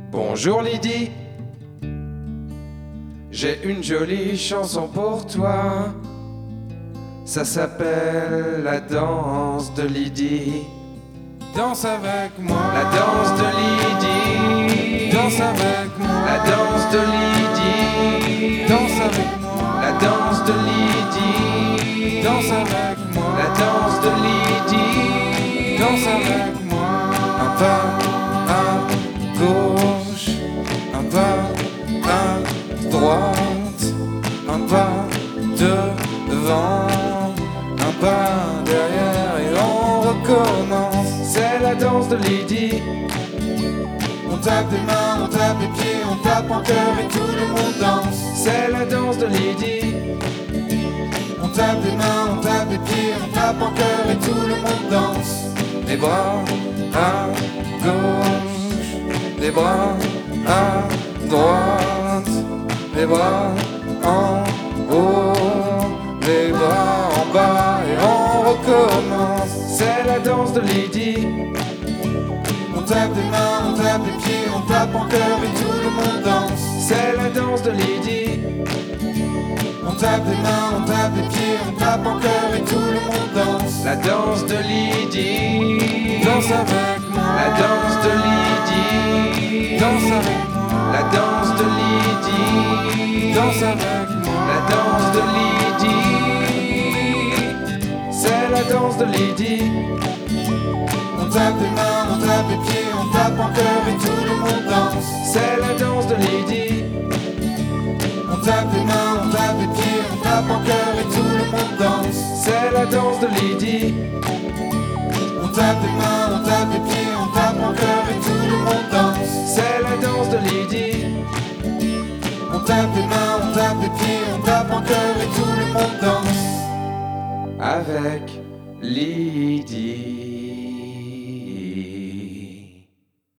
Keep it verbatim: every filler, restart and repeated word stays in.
Bonjour Lydie, j'ai une jolie chanson pour toi. Ça s'appelle la danse de Lydie. Danse avec moi. La danse de Lydie. Danse avec moi. La danse de Lydie. Danse avec moi. La danse de Lydie. Danse avec moi. La danse de Lydie. Danse avec moi. Un pas à gauche, un pas à droite, un pas devant, un pas derrière et on recommence. C'est la danse de Lydie. On tape des mains, on tape des pieds, on tape en cœur et tout le monde danse. C'est la danse de Lydie. On tape des mains, on tape des pieds, on tape en cœur et tout le monde danse. Les bras à gauche, les bras à droite, les bras en haut, les bras en bas et on recommence. C'est la danse de Lydie. On tape des mains, on tape des pieds, on tape en cœur et tout le monde danse. C'est la danse de Lydie. On tape des mains, on tape des pieds, on tape en cœur et tout le monde danse. La danse de Lydie. Danse avec moi. La danse de Lydie. Danse avec moi. La danse de Lydie. Danse avec moi. La danse de Lydie. C'est la danse de Lydie. On tape des mains, on tape des pieds, on tape en cœur et tout le monde danse. C'est la danse de Lydie. On tape des mains, on tape des pieds, on tape en cœur et tout le monde danse. C'est la danse de Lydie. On tape des mains, on tape des pieds, on tape en cœur et tout le monde danse. C'est la danse de Lydie. On tape des mains, on tape des pieds, on tape en cœur et tout le monde danse. Avec Lydie.